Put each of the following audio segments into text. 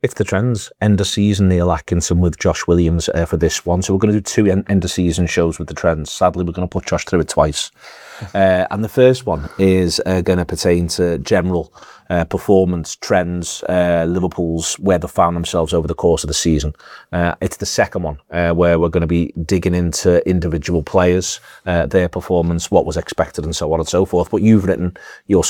It's the trends. End of season, Neil Atkinson with Josh Williams for this one. So we're going to do 2 end of season shows with the trends. Sadly, we're going to put Josh through it twice. And the first one is going to pertain to general performance trends, Liverpool's, where they found themselves over the course of the season. It's the second one where we're going to be digging into individual players, their performance, what was expected and so on and so forth. But you've written your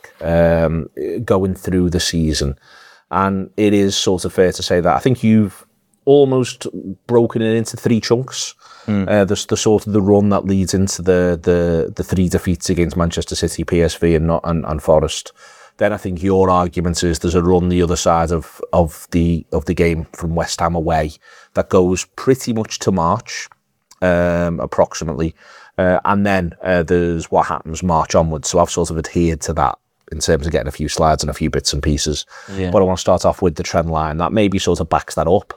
Substack going through the season. And it is sort of fair to say that I think you've almost broken it into 3 chunks. The sort of the run that leads into the 3 defeats against Manchester City, PSV and Forest. Then I think your argument is there's a run the other side of the game from West Ham away that goes pretty much to March, approximately. And then there's what happens March onwards. So I've sort of adhered to that in terms of getting a few slides and a few bits and pieces. Yeah. But I want to start off with the trend line that maybe sort of backs that up.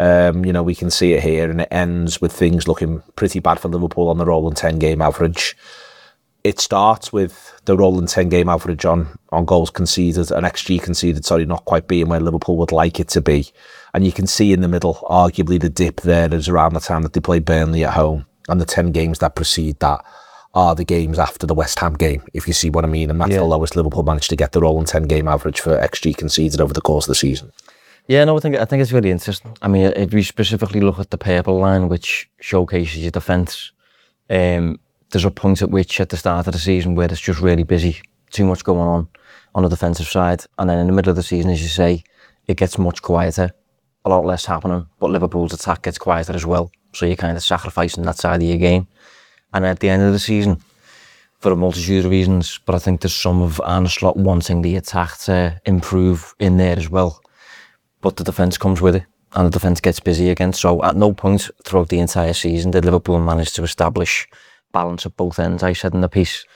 We can see it here, and it ends with things looking pretty bad for Liverpool on the rolling 10-game average. It starts with the rolling 10-game average on goals conceded and XG conceded, not quite being where Liverpool would like it to be. And you can see in the middle, arguably the dip there is around the time that they play Burnley at home, and the 10 games that precede that are the games after the West Ham game, if you see what I mean. And that's the lowest Liverpool managed to get the rolling 10-game average for XG conceded over the course of the season. Yeah, no, I think it's really interesting. I mean, if we specifically look at the purple line, which showcases your defence, there's a point at which at the start of the season where it's just really busy, too much going on the defensive side. And then in the middle of the season, as you say, it gets much quieter, a lot less happening, but Liverpool's attack gets quieter as well. So you're kind of sacrificing that side of your game. And at the end of the season, for a multitude of reasons, but I think there's some of Arne Slot wanting the attack to improve in there as well. But the defence comes with it, and the defence gets busy again. So at no point throughout the entire season did Liverpool manage to establish balance at both ends. I said in the piece,